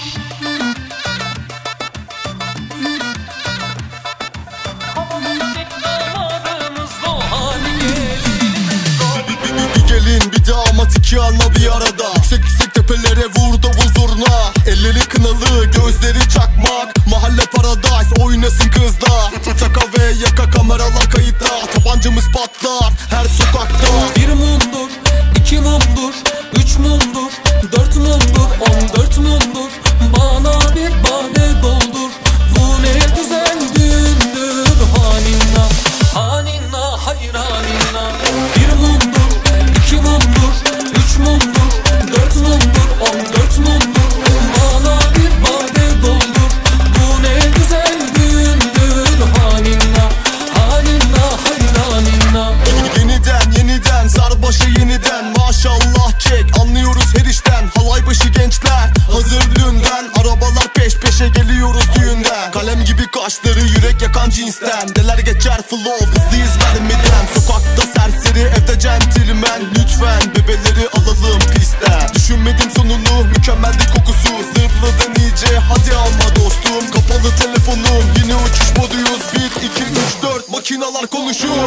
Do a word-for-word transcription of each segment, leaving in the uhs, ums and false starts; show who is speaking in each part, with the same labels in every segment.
Speaker 1: Gelin bir damat iki ana bir arada. Yüksek yüksek tepelere vur davul zurna. Elleri kınalı gözleri çakmak. Mahalle paradise oynasın kızlar. Taka ve yaka kameralar kayıtta. Tabancamız patlar her sokakta.
Speaker 2: Bir mumdur, iki mumdur, üç mumdur, dört mumdur, on dört mumdur. Bana bir bade doldur. Bu ne güzel dündür. Haninna, haninna, hayranina. Bir mumdur, iki mumdur, üç mumdur, dört mumdur, on dört mumdur. Bana bir bade doldur. Bu ne güzel dündür. Haninna, haninna, hayranina.
Speaker 1: Yeniden yeniden sarbaşı yeniden. Maşallah çek anlıyoruz her işten. Halay başı gençler hazır dünden. Arabalar peş peşe geliyoruz düğünden. Kalem gibi kaşları yürek yakan cinsten. Neler geçer flow hızlıyız vermeden. Sokakta serseri evde centilmen. Lütfen bebeleri alalım pistten. Düşünmedim sonunu mükemmeldi kokusu. Zırladın iyice hadi alma dostum. Kapalı telefonum yine uçuş moduyuz. Bir iki üç dört makinalar konuşuyor.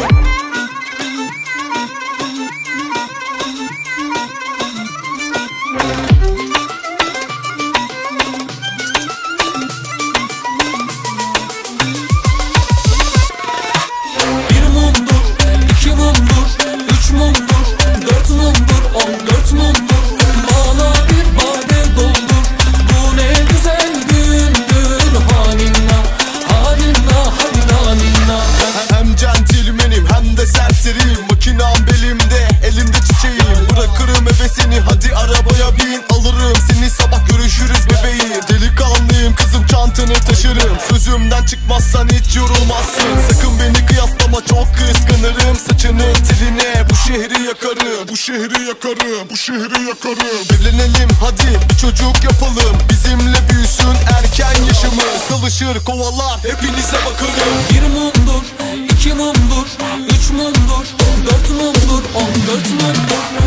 Speaker 1: Makinam belimde, elimde çiçeğim. Bırakırım hevesini hadi arabaya bin. Alırım seni sabah görüşürüz bebeğim. Delikanlıyım kızım çantanı taşırım. Sözümden çıkmazsan hiç yorulmazsın. Sakın beni kıyaslama çok kıskanırım. Saçının teline bu şehri yakarım. Bu şehri yakarım, bu şehri yakarım. Evlenelim hadi bir çocuk yapalım. Bizimle büyüsün erken yaşımız. Çalışır kovalar hepinize bakarım.
Speaker 2: Bir mumdur, iki mumdur, üç mumdur, dört mumdur, on dört mumdur.